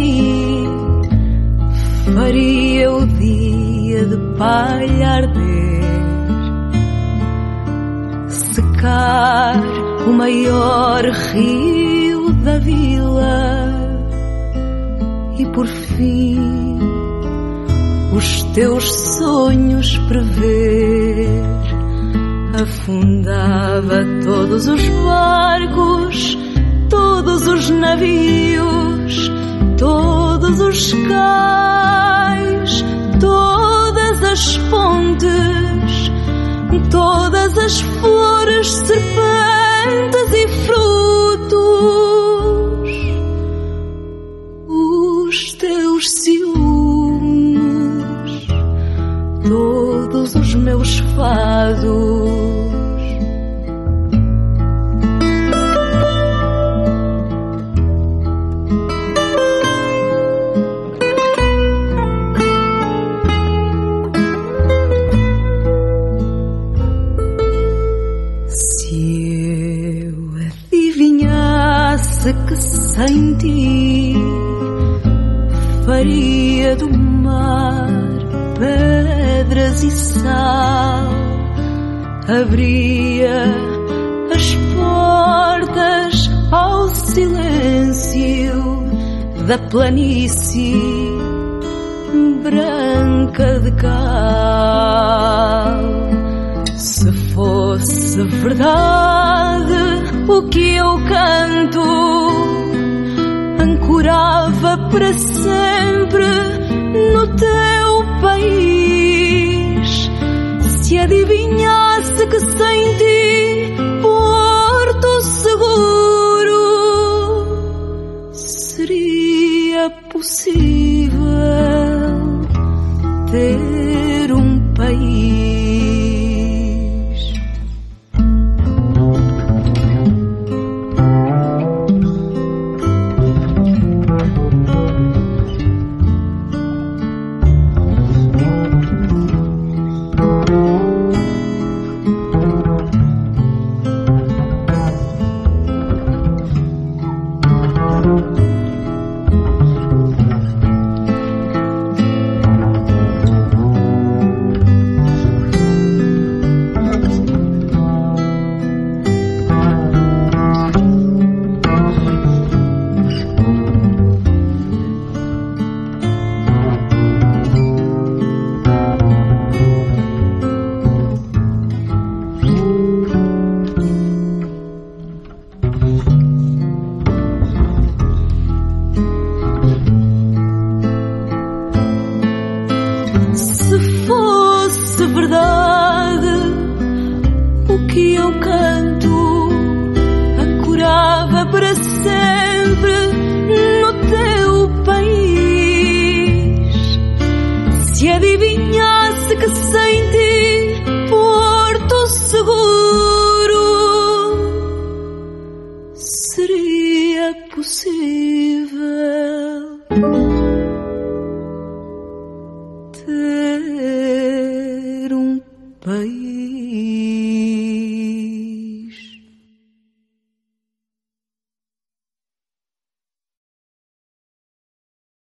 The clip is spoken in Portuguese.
ti, faria o dia de palha arder, secar o maior rio da vila e por fim os teus sonhos prever. Afundava todos os barcos, todos os navios, todos os cais, todas as pontes, todas as flores, serpentes e frutos, os teus ciúmes, todos os meus fados. Que sem ti faria do mar pedras e sal, abria as portas ao silêncio da planície branca de cal. Se fosse verdade o que eu canto, ancorava para sempre no teu país. Se adivinhasse que sem ti porto seguro, seria possível ter um país. Que eu canto, ancorava para sempre no teu país. Se adivinhasse que sem ti